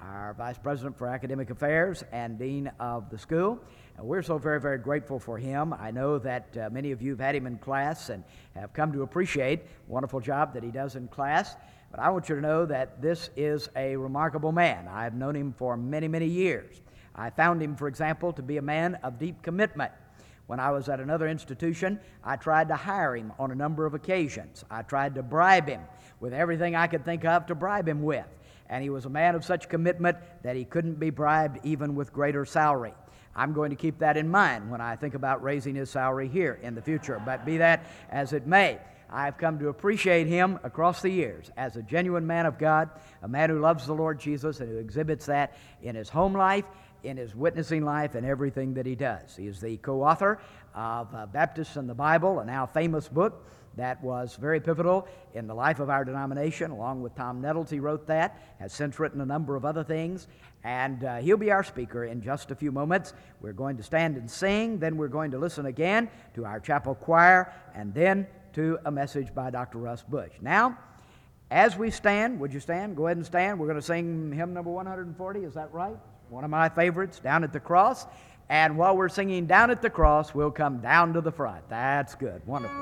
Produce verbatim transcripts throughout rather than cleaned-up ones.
our Vice President for Academic Affairs and Dean of the school. And we're so very, very grateful for him. I know that uh, many of you have had him in class and have come to appreciate the wonderful job that he does in class. But I want you to know that this is a remarkable man. I've known him for many, many years. I found him, for example, to be a man of deep commitment. When I was at another institution, I tried to hire him on a number of occasions. I tried to bribe him with everything I could think of to bribe him with. And he was a man of such commitment that he couldn't be bribed even with greater salary. I'm going to keep that in mind when I think about raising his salary here in the future. But be that as it may, I've come to appreciate him across the years as a genuine man of God, a man who loves the Lord Jesus and who exhibits that in his home life, in his witnessing life, and everything that he does. He is the co-author of uh, Baptists in the Bible, a now famous book that was very pivotal in the life of our denomination. Along with Tom Nettles, he wrote that, has since written a number of other things, and uh, he'll be our speaker in just a few moments. We're going to stand and sing, then we're going to listen again to our chapel choir, and then to a message by Doctor Russ Bush. Now, as we stand, would you stand? Go ahead and stand. We're going to sing hymn number one hundred forty, is that right? One of my favorites, Down at the Cross. And while we're singing Down at the Cross, we'll come down to the front. That's good. Wonderful.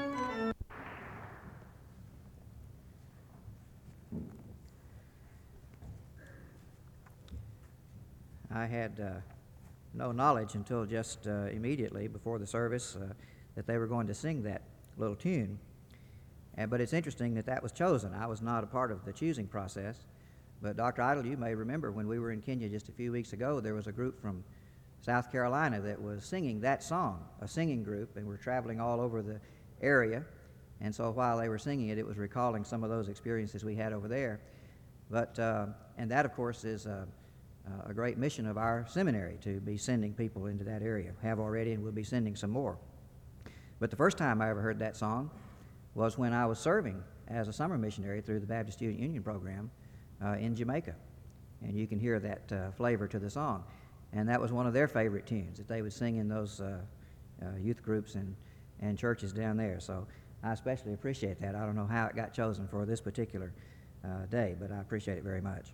I had uh, no knowledge until just uh, immediately before the service uh, that they were going to sing that little tune. Uh, but it's interesting that that was chosen. I was not a part of the choosing process. But Doctor Idle, you may remember when we were in Kenya just a few weeks ago, there was a group from South Carolina that was singing that song, a singing group, and we're traveling all over the area. And so while they were singing it, it was recalling some of those experiences we had over there. But, uh, and that, of course, is a, a great mission of our seminary, to be sending people into that area. Have already, and we'll be sending some more. But the first time I ever heard that song was when I was serving as a summer missionary through the Baptist Student Union program Uh, in Jamaica, and you can hear that uh, flavor to the song. And that was one of their favorite tunes that they would sing in those uh, uh, youth groups and, and churches down there. So I especially appreciate that. I don't know how it got chosen for this particular uh, day, but I appreciate it very much.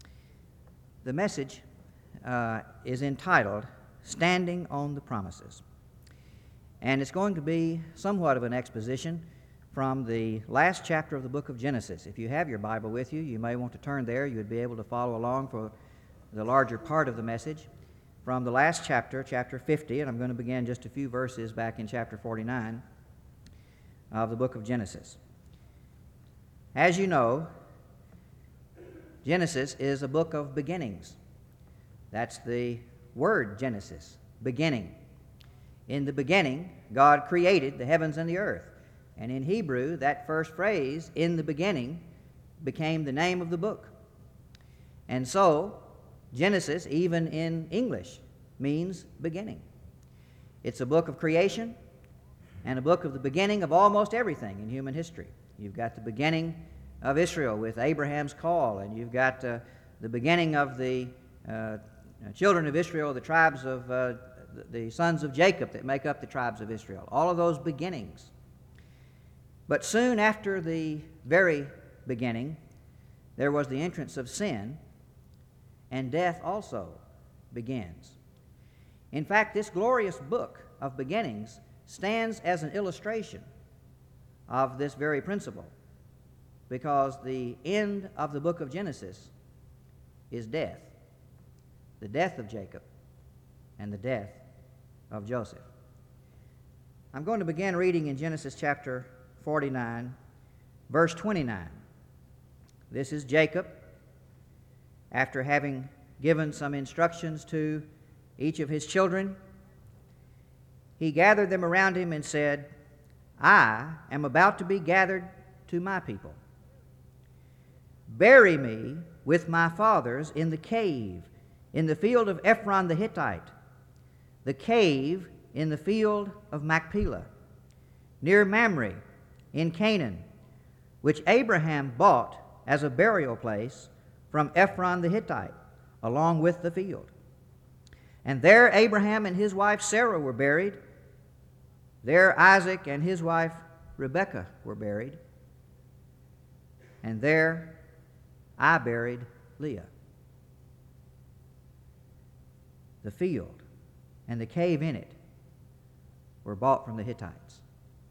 The message uh, is entitled Standing on the Promises, and it's going to be somewhat of an exposition from the last chapter of the book of Genesis. If you have your Bible with you, you may want to turn there. You would be able to follow along for the larger part of the message from the last chapter, chapter fifty, and I'm going to begin just a few verses back in chapter forty-nine of the book of Genesis. As you know, Genesis is a book of beginnings. That's the word Genesis, beginning. In the beginning, God created the heavens and the earth. And in Hebrew, that first phrase, in the beginning, became the name of the book. And so, Genesis, even in English, means beginning. It's a book of creation and a book of the beginning of almost everything in human history. You've got the beginning of Israel with Abraham's call, and you've got uh, the beginning of the uh, children of Israel, the tribes of uh, the sons of Jacob that make up the tribes of Israel. All of those beginnings. But soon after the very beginning, there was the entrance of sin, and death also begins. In fact, this glorious book of beginnings stands as an illustration of this very principle, because the end of the book of Genesis is death, the death of Jacob and the death of Joseph. I'm going to begin reading in Genesis chapter forty-nine, verse twenty-nine. This is Jacob, after having given some instructions to each of his children. He gathered them around him and said, I am about to be gathered to my people. Bury me with my fathers in the cave, in the field of Ephron the Hittite, the cave in the field of Machpelah, near Mamre, in Canaan, which Abraham bought as a burial place from Ephron the Hittite, along with the field. And there Abraham and his wife Sarah were buried. There Isaac and his wife Rebekah were buried. And there I buried Leah. the field, and the cave in it were bought from the Hittites.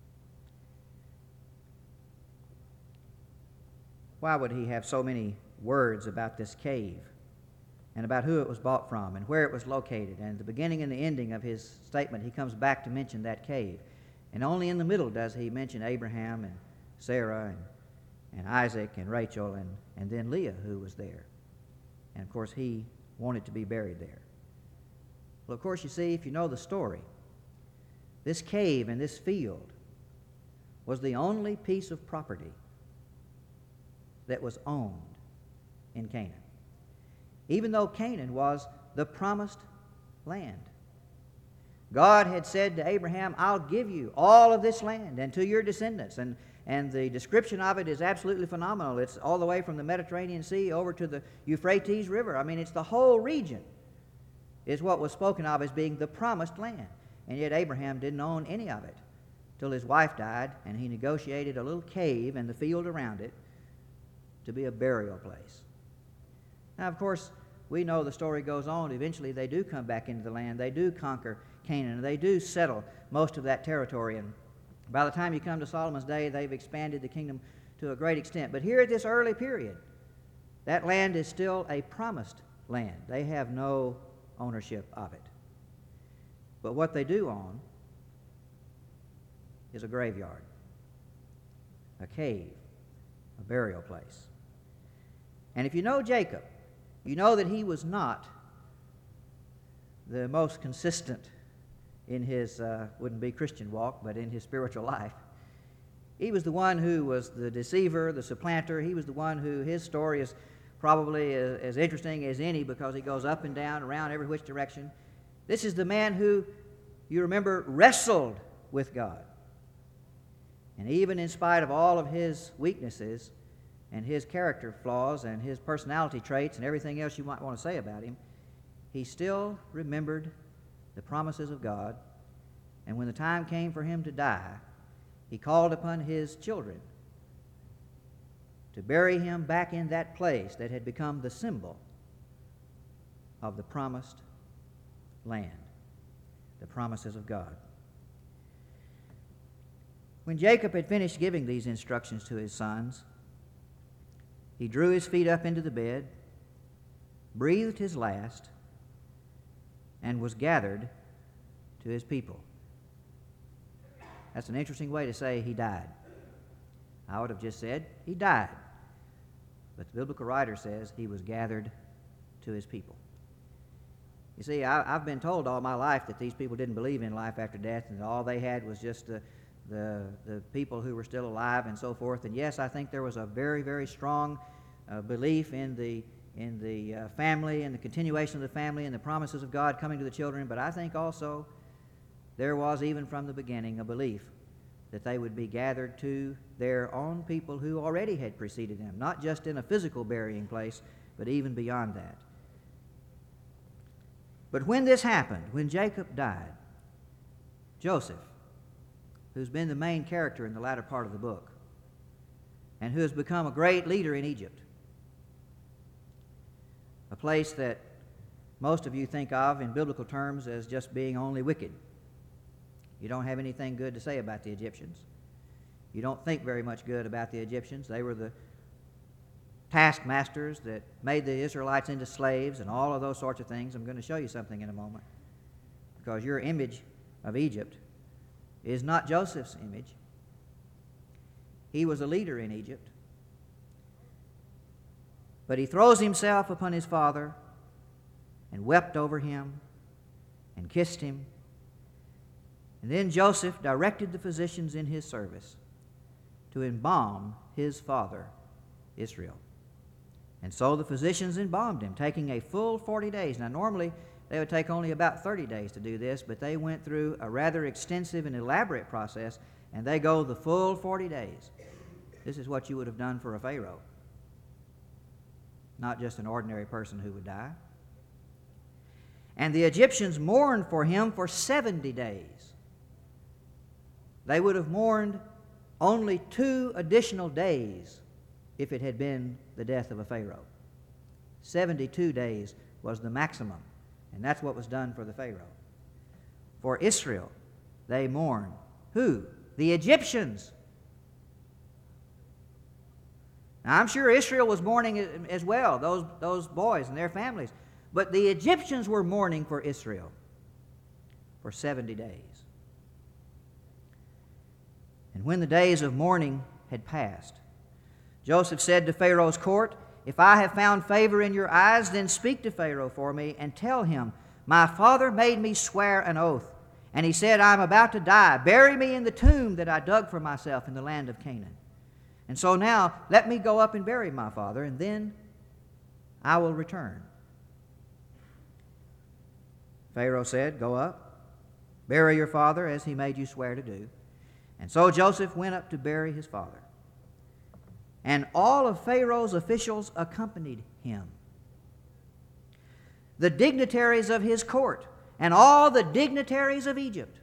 Why would he have so many words about this cave and about who it was bought from and where it was located? And the beginning and the ending of his statement, he comes back to mention that cave. And only in the middle does he mention Abraham and Sarah and, and Isaac and Rachel and, and then Leah, who was there. And of course, he wanted to be buried there. Well, of course, you see, if you know the story, this cave and this field was the only piece of property that was owned in Canaan, even though Canaan was the promised land. God had said to Abraham, I'll give you all of this land and to your descendants. And, and the description of it is absolutely phenomenal. It's all the way from the Mediterranean Sea over to the Euphrates River. I mean, it's the whole region is what was spoken of as being the promised land. And yet Abraham didn't own any of it till his wife died, and he negotiated a little cave and the field around it to be a burial place. Now, of course, we know the story goes on. Eventually, they do come back into the land. They do conquer Canaan, and they do settle most of that territory. And by the time you come to Solomon's day, they've expanded the kingdom to a great extent. But here at this early period, that land is still a promised land. They have no ownership of it. But what they do own is a graveyard, a cave, a burial place. And if you know Jacob, you know that he was not the most consistent in his, uh, wouldn't be Christian walk, but in his spiritual life. He was the one who was the deceiver, the supplanter. He was the one who, his story is probably as, as interesting as any because he goes up and down, around every which direction. This is the man who, you remember, wrestled with God. And even in spite of all of his weaknesses and his character flaws and his personality traits and everything else you might want to say about him, he still remembered the promises of God. And when the time came for him to die, he called upon his children to bury him back in that place that had become the symbol of the promised land, the promises of God. When Jacob had finished giving these instructions to his sons, he drew his feet up into the bed, breathed his last, and was gathered to his people. That's an interesting way to say he died. I would have just said he died. But the biblical writer says he was gathered to his people. You see, I, I've been told all my life that these people didn't believe in life after death, and all they had was just the, the, the people who were still alive and so forth. And yes, I think there was a very, very strong uh, belief in the in the uh, family and the continuation of the family and the promises of God coming to the children. But I think also there was, even from the beginning, a belief that they would be gathered to their own people who already had preceded them, not just in a physical burying place, but even beyond that. But when this happened, when Jacob died, Joseph, who's been the main character in the latter part of the book, and who has become a great leader in Egypt, a place that most of you think of in biblical terms as just being only wicked. You don't have anything good to say about the Egyptians. You don't think very much good about the Egyptians. They were the taskmasters that made the Israelites into slaves and all of those sorts of things. I'm going to show you something in a moment, because your image of Egypt is not Joseph's image. He was a leader in Egypt. But he throws himself upon his father and wept over him and kissed him. And then Joseph directed the physicians in his service to embalm his father, Israel. And so the physicians embalmed him, taking a full forty days. Now, normally they would take only about thirty days to do this, but they went through a rather extensive and elaborate process, and they go the full forty days. This is what you would have done for a Pharaoh, not just an ordinary person who would die. And the Egyptians mourned for him for seventy days. They would have mourned only two additional days if it had been the death of a Pharaoh. seventy-two days was the maximum. And that's what was done for the Pharaoh. For Israel, they mourn. Who? The Egyptians. Now, I'm sure Israel was mourning as well, those, those boys and their families. But the Egyptians were mourning for Israel for seventy days. And when the days of mourning had passed, Joseph said to Pharaoh's court, "If I have found favor in your eyes, then speak to Pharaoh for me and tell him, my father made me swear an oath, and he said, I am about to die. Bury me in the tomb that I dug for myself in the land of Canaan. And so now let me go up and bury my father, and then I will return." Pharaoh said, "Go up, bury your father as he made you swear to do." And so Joseph went up to bury his father. And all of Pharaoh's officials accompanied him. The dignitaries of his court and all the dignitaries of Egypt.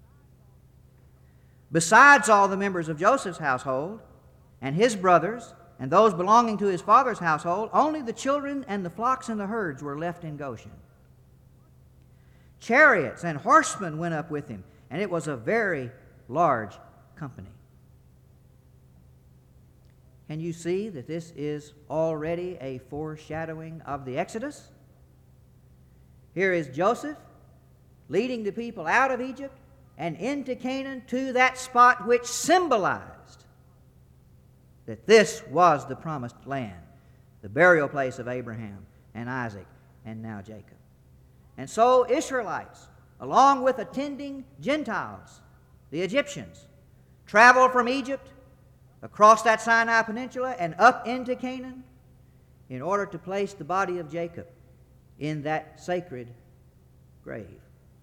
Besides all the members of Joseph's household and his brothers and those belonging to his father's household, only the children and the flocks and the herds were left in Goshen. Chariots and horsemen went up with him, and it was a very large company. Can you see that this is already a foreshadowing of the Exodus? Here is Joseph leading the people out of Egypt and into Canaan to that spot which symbolized that this was the promised land, the burial place of Abraham and Isaac and now Jacob. And so Israelites, along with attending Gentiles, the Egyptians, traveled from Egypt across that Sinai Peninsula and up into Canaan in order to place the body of Jacob in that sacred grave.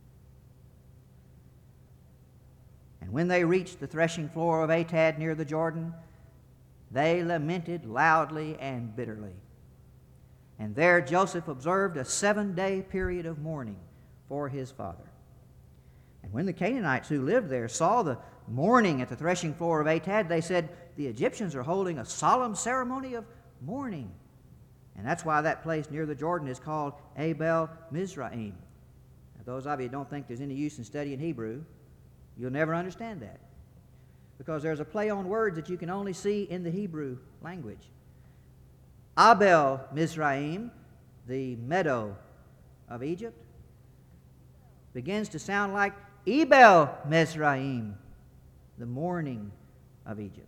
And when they reached the threshing floor of Atad near the Jordan, they lamented loudly and bitterly. And there Joseph observed a seven-day period of mourning for his father. And when the Canaanites who lived there saw the mourning at the threshing floor of Atad, they said, "The Egyptians are holding a solemn ceremony of mourning." And that's why that place near the Jordan is called Abel Mizraim. Now, those of you who don't think there's any use in studying Hebrew, you'll never understand that, because there's a play on words that you can only see in the Hebrew language. Abel Mizraim, the meadow of Egypt, begins to sound like Ebel Mizraim, the mourning of Egypt.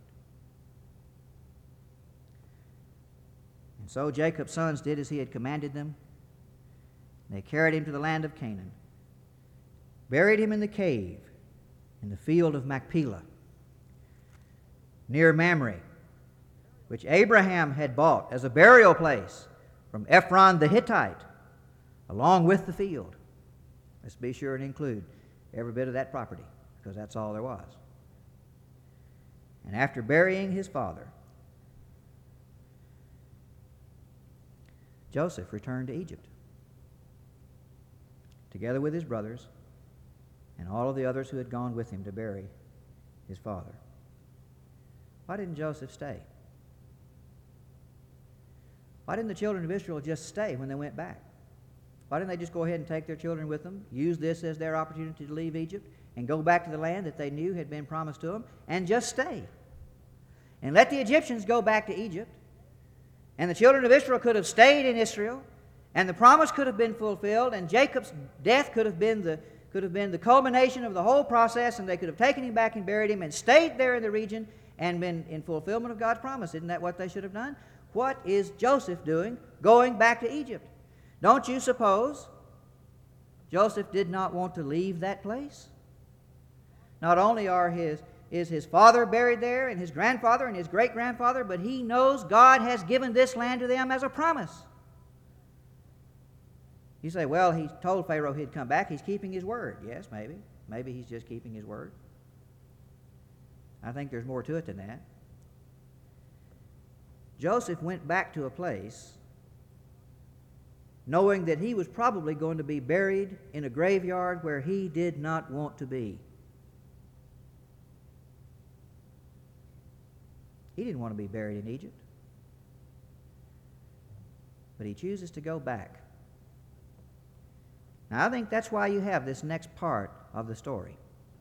And so Jacob's sons did as he had commanded them. They carried him to the land of Canaan, buried him in the cave in the field of Machpelah, near Mamre, which Abraham had bought as a burial place from Ephron the Hittite, along with the field. Let's be sure and include every bit of that property, because that's all there was. And after burying his father, Joseph returned to Egypt, together with his brothers and all of the others who had gone with him to bury his father. Why didn't Joseph stay? Why didn't the children of Israel just stay when they went back? Why didn't they just go ahead and take their children with them, use this as their opportunity to leave Egypt, and go back to the land that they knew had been promised to them, and just stay? And let the Egyptians go back to Egypt, and the children of Israel could have stayed in Israel, and the promise could have been fulfilled, and Jacob's death could have been the, could have been the culmination of the whole process, and they could have taken him back and buried him and stayed there in the region and been in fulfillment of God's promise. Isn't that what they should have done? What is Joseph doing going back to Egypt? Don't you suppose Joseph did not want to leave that place? Not only are his, is his father buried there, and his grandfather and his great-grandfather, but he knows God has given this land to them as a promise. You say, well, he told Pharaoh he'd come back. He's keeping his word. Yes, maybe. Maybe he's just keeping his word. I think there's more to it than that. Joseph went back to a place knowing that he was probably going to be buried in a graveyard where he did not want to be. He didn't want to be buried in Egypt. But he chooses to go back Now, I think that's why you have this next part of the story.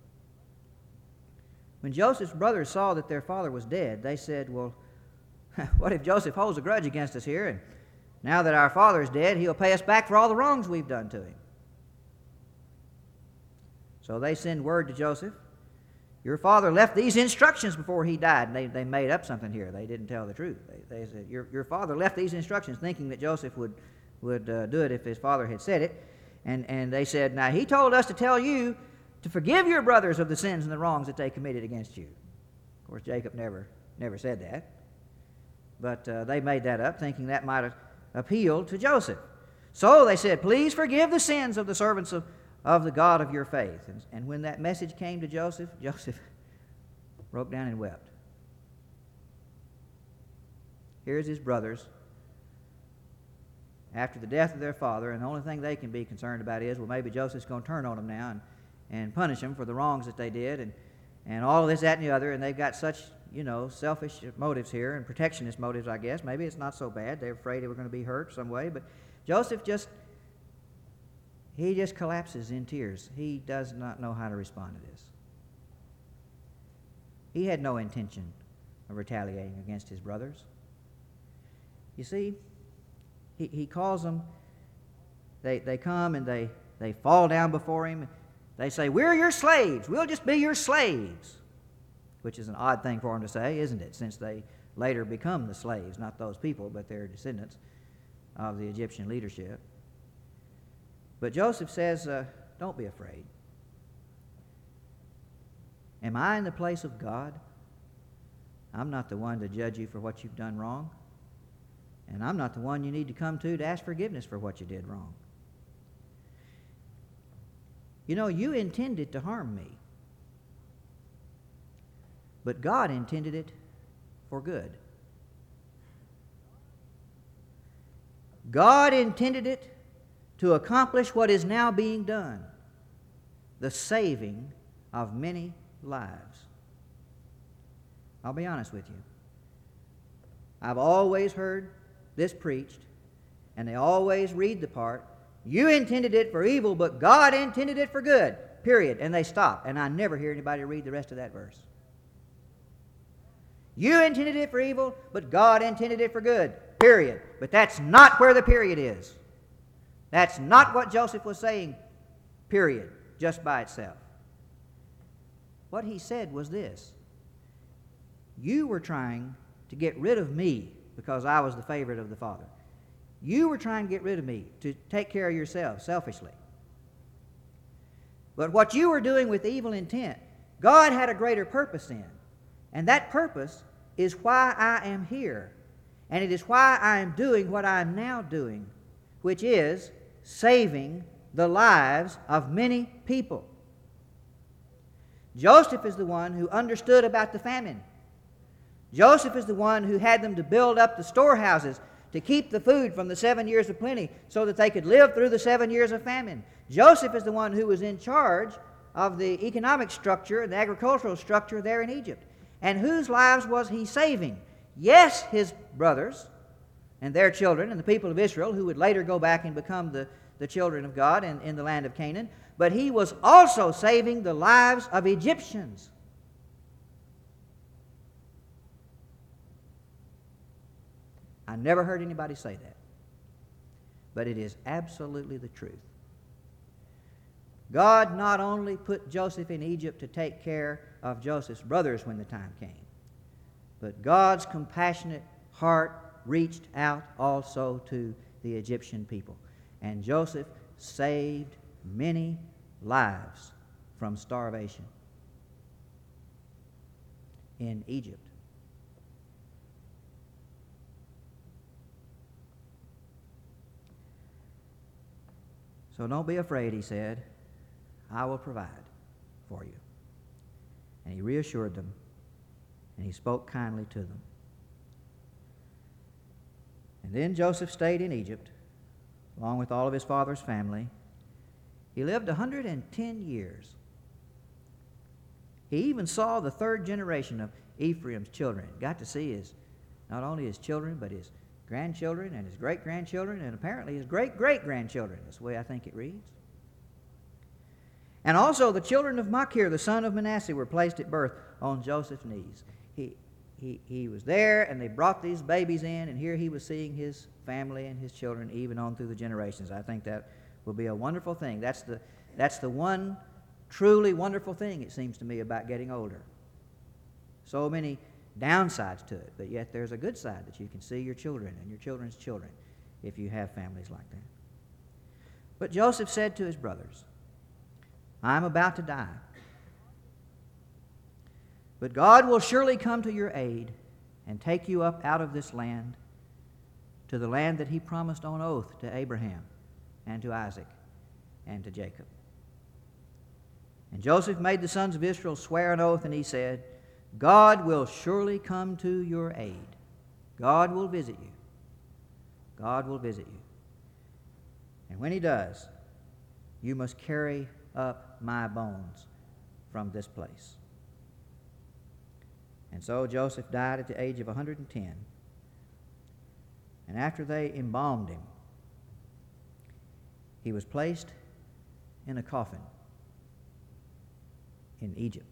When Joseph's brothers saw that their father was dead, they said, well, what if Joseph holds a grudge against us here, and now that our father is dead, he'll pay us back for all the wrongs we've done to him. So they send word to Joseph, your father left these instructions before he died. And they, they made up something here. They didn't tell the truth. They, they said, your, your father left these instructions thinking that Joseph would, would uh, do it if his father had said it. And, and they said, now he told us to tell you to forgive your brothers of the sins and the wrongs that they committed against you. Of course, Jacob never, never said that. But uh, they made that up, thinking that might have appealed to Joseph. So they said, please forgive the sins of the servants of, of the God of your faith. And, and when that message came to Joseph, Joseph broke down and wept. Here's his brothers after the death of their father, and the only thing they can be concerned about is, well, maybe Joseph's going to turn on them now and, and punish them for the wrongs that they did, and, and all this, that, and the other, and they've got such, you know, selfish motives here and protectionist motives, I guess. Maybe it's not so bad. They're afraid they were going to be hurt some way, but Joseph just, he just collapses in tears. He does not know how to respond to this. He had no intention of retaliating against his brothers. You see, he, he calls them, they, they come and they, they fall down before him. They say, we're your slaves. We'll just be your slaves. Which is an odd thing for them to say, isn't it? Since they later become the slaves, not those people, but their descendants of the Egyptian leadership. But Joseph says, uh, don't be afraid. Am I in the place of God? I'm not the one to judge you for what you've done wrong. And I'm not the one you need to come to to ask forgiveness for what you did wrong. You know, you intended to harm me. But God intended it for good. God intended it to accomplish what is now being done, the saving of many lives. I'll be honest with you. I've always heard this preached, and they always read the part, you intended it for evil, but God intended it for good, period. And they stop, and I never hear anybody read the rest of that verse. You intended it for evil, but God intended it for good, period. But that's not where the period is. That's not what Joseph was saying, period, just by itself. What he said was this: you were trying to get rid of me because I was the favorite of the father. You were trying to get rid of me to take care of yourself selfishly. But what you were doing with evil intent, God had a greater purpose in. And that purpose is why I am here. And it is why I am doing what I am now doing, which is saving the lives of many people. Joseph is the one who understood about the famine. Joseph is the one who had them to build up the storehouses to keep the food from the seven years of plenty so that they could live through the seven years of famine. Joseph is the one who was in charge of the economic structure and the agricultural structure there in Egypt. And whose lives was he saving? Yes, his brothers and their children and the people of Israel, who would later go back and become the, the children of God in, in the land of Canaan. But he was also saving the lives of Egyptians. I never heard anybody say that. But it is absolutely the truth. God not only put Joseph in Egypt to take care of Joseph's brothers when the time came, but God's compassionate heart reached out also to the Egyptian people. And Joseph saved many lives from starvation in Egypt. So don't be afraid, he said. I will provide for you. And he reassured them, and he spoke kindly to them. And then Joseph stayed in Egypt, along with all of his father's family. He lived one hundred ten years. He even saw the third generation of Ephraim's children. Got to see his, not only his children, but his grandchildren and his great-grandchildren and apparently his great-great-grandchildren. That's the way I think it reads. And also the children of Machir, the son of Manasseh, were placed at birth on Joseph's knees. He, he, he was there, and they brought these babies in, and here he was seeing his family and his children even on through the generations. I think that will be a wonderful thing. That's the, that's the one truly wonderful thing, it seems to me, about getting older. So many downsides to it, but yet there's a good side that you can see your children and your children's children if you have families like that. But Joseph said to his brothers, I'm about to die, but God will surely come to your aid and take you up out of this land to the land that he promised on oath to Abraham and to Isaac and to Jacob. And Joseph made the sons of Israel swear an oath, and he said, God will surely come to your aid. God will visit you. God will visit you. And when he does, you must carry up my bones from this place. And so Joseph died at the age of one hundred ten. And after they embalmed him, he was placed in a coffin in Egypt.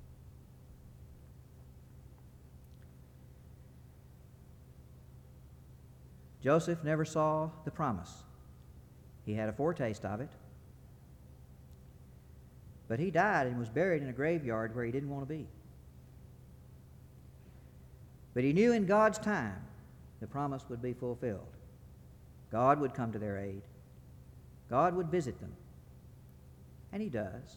Joseph never saw the promise. He had a foretaste of it. But he died and was buried in a graveyard where he didn't want to be. But he knew in God's time the promise would be fulfilled. God would come to their aid. God would visit them. And he does.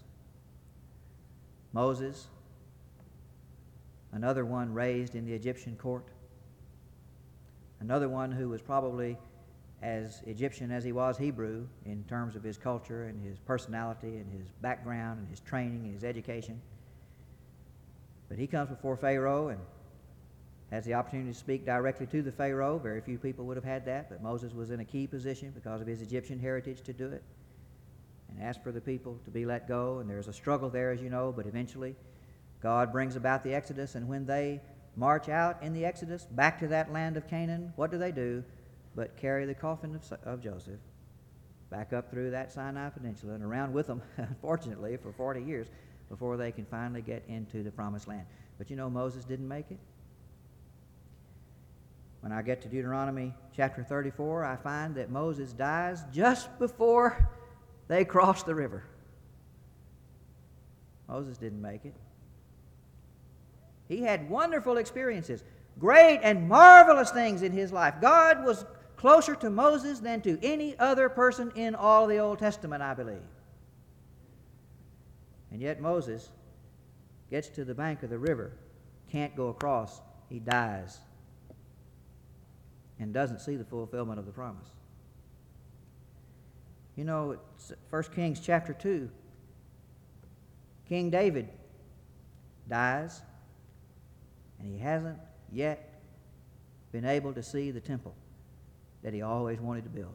Moses, another one raised in the Egyptian court, another one who was probably as Egyptian as he was Hebrew in terms of his culture and his personality and his background and his training and his education. But he comes before Pharaoh and has the opportunity to speak directly to the Pharaoh. Very few people would have had that, but Moses was in a key position because of his Egyptian heritage to do it, and asked for the people to be let go. And there's a struggle there, as you know, but eventually God brings about the Exodus, and when they march out in the Exodus back to that land of Canaan, what do they do but carry the coffin of, of Joseph back up through that Sinai Peninsula and around with them, unfortunately, for forty years before they can finally get into the Promised Land. But you know, Moses didn't make it. When I get to Deuteronomy chapter thirty-four, I find that Moses dies just before they cross the river. Moses didn't make it. He had wonderful experiences, great and marvelous things in his life. God was closer to Moses than to any other person in all the Old Testament, I believe. And yet Moses gets to the bank of the river, can't go across, he dies, and doesn't see the fulfillment of the promise. You know, it's First Kings chapter two. King David dies, and he hasn't yet been able to see the temple that he always wanted to build.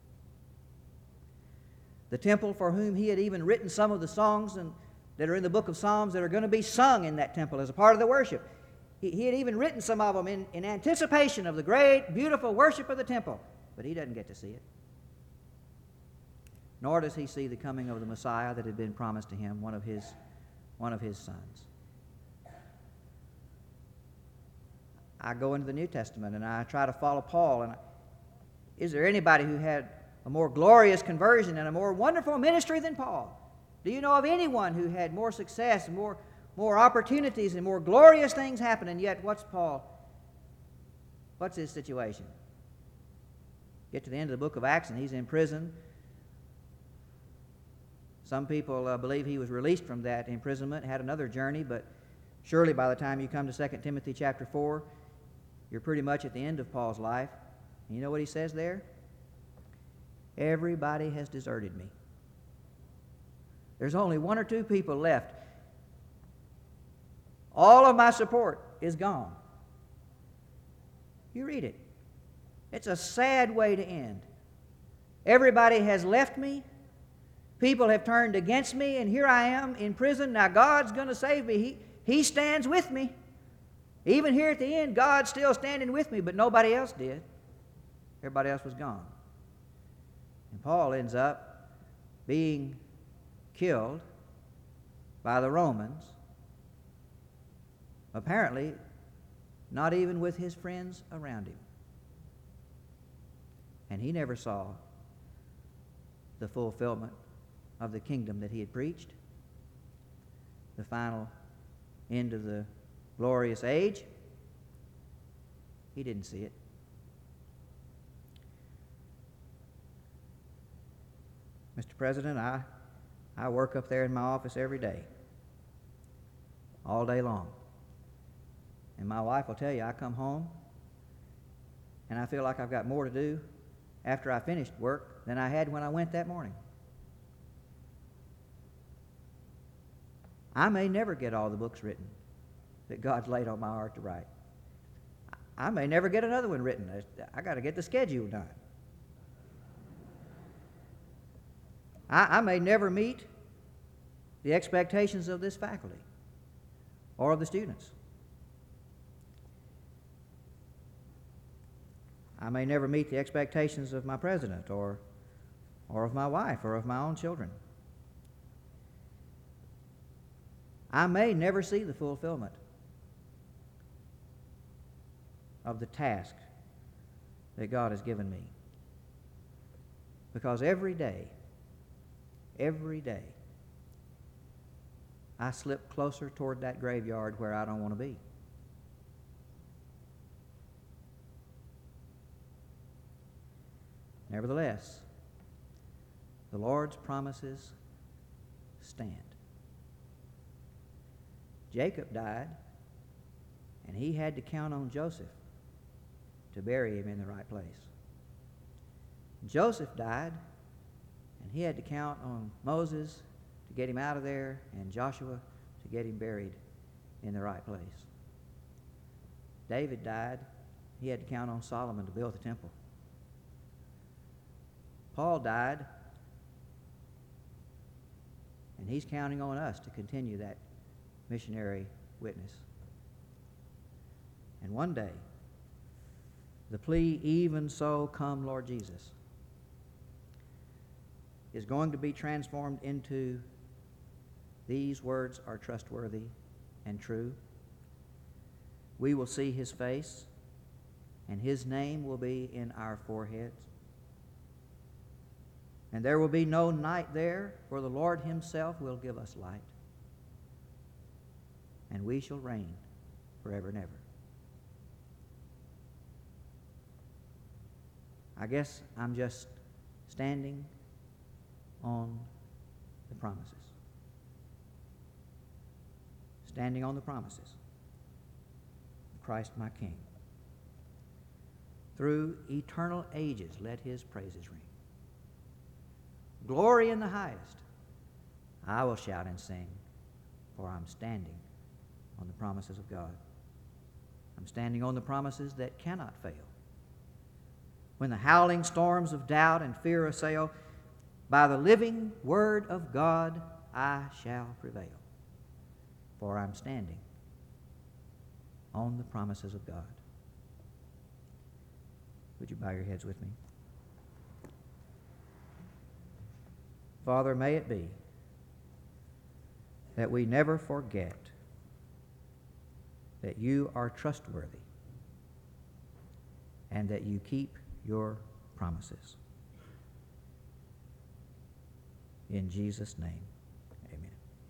The temple for whom he had even written some of the songs and that are in the book of Psalms that are going to be sung in that temple as a part of the worship. He, he had even written some of them in, in anticipation of the great, beautiful worship of the temple, but he doesn't get to see it. Nor does he see the coming of the Messiah that had been promised to him, one of his, one of his sons. I go into the New Testament and I try to follow Paul. And I, is there anybody who had a more glorious conversion and a more wonderful ministry than Paul? Do you know of anyone who had more success, more, more opportunities, and more glorious things happen? And yet, what's Paul? What's his situation? Get to the end of the book of Acts and he's in prison. Some people uh, believe he was released from that imprisonment, had another journey, but surely by the time you come to Second Timothy chapter four, you're pretty much at the end of Paul's life. And you know what he says there? Everybody has deserted me. There's only one or two people left. All of my support is gone. You read it. It's a sad way to end. Everybody has left me. People have turned against me, and here I am in prison. Now God's going to save me. He, he stands with me. Even here at the end, God's still standing with me, but nobody else did. Everybody else was gone. And Paul ends up being killed by the Romans, apparently not even with his friends around him. And he never saw the fulfillment of the kingdom that he had preached, the final end of the glorious age. He didn't see it. Mister President, I, I work up there in my office every day, all day long. And my wife will tell you, I come home and I feel like I've got more to do after I finished work than I had when I went that morning. I may never get all the books written that God's laid on my heart to write. I may never get another one written. I got to get the schedule done. I, I may never meet the expectations of this faculty or of the students. I may never meet the expectations of my president or, or of my wife or of my own children. I may never see the fulfillment of the task that God has given me. Because every day, every day, I slip closer toward that graveyard where I don't want to be. Nevertheless, the Lord's promises stand. Jacob died, and he had to count on Joseph to bury him in the right place. Joseph died, and he had to count on Moses to get him out of there, and Joshua to get him buried in the right place. David died. He had to count on Solomon to build the temple. Paul died, and he's counting on us to continue that missionary witness. And one day, the plea, "Even so, come, Lord Jesus," is going to be transformed into, "These words are trustworthy and true." We will see his face, and his name will be in our foreheads. And there will be no night there, for the Lord himself will give us light. And we shall reign forever and ever. I guess I'm just standing on the promises. Standing on the promises of Christ my King. Through eternal ages, let his praises ring. Glory in the highest, I will shout and sing, for I'm standing on the promises of God. I'm standing on the promises that cannot fail. When the howling storms of doubt and fear assail, by the living word of God I shall prevail, for I'm standing on the promises of God. Would you bow your heads with me? Father, may it be that we never forget that you are trustworthy and that you keep your promises. In Jesus' name, amen.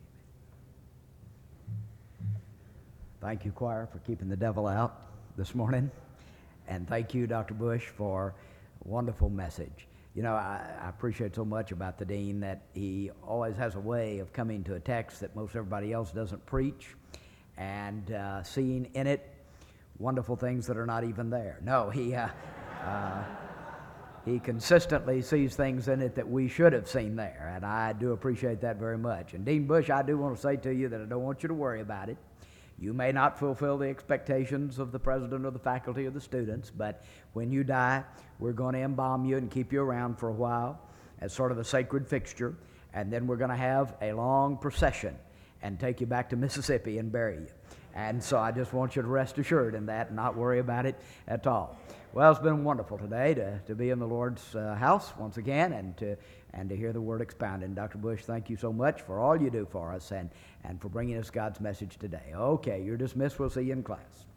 Thank you, choir, for keeping the devil out this morning. And thank you, Doctor Bush, for a wonderful message. You know, I, I appreciate so much about the dean that he always has a way of coming to a text that most everybody else doesn't preach and uh, seeing in it wonderful things that are not even there. No, he uh, uh, he consistently sees things in it that we should have seen there, and I do appreciate that very much. And Dean Bush, I do want to say to you that I don't want you to worry about it. You may not fulfill the expectations of the president or the faculty or the students, but when you die, we're going to embalm you and keep you around for a while as sort of a sacred fixture, and then we're going to have a long procession and take you back to Mississippi and bury you. And so I just want you to rest assured in that and not worry about it at all. Well, it's been wonderful today to, to be in the Lord's uh, house once again and to and to hear the Word expounded. Doctor Bush, thank you so much for all you do for us and, and for bringing us God's message today. Okay, you're dismissed. We'll see you in class.